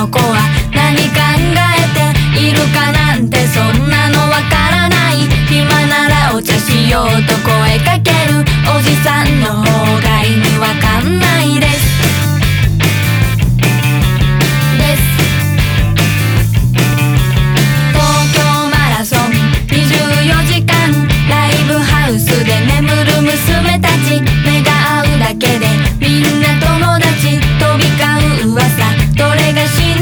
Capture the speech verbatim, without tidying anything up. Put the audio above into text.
の子は何考えているかなんてそんなのわからない。暇ならお茶しようと声かけるおじさんの方が意味わかる